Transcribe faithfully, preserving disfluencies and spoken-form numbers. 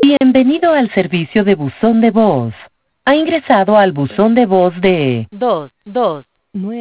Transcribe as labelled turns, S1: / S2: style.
S1: Bienvenido al servicio de buzón de voz. Ha ingresado al buzón de voz de dos dos nueve.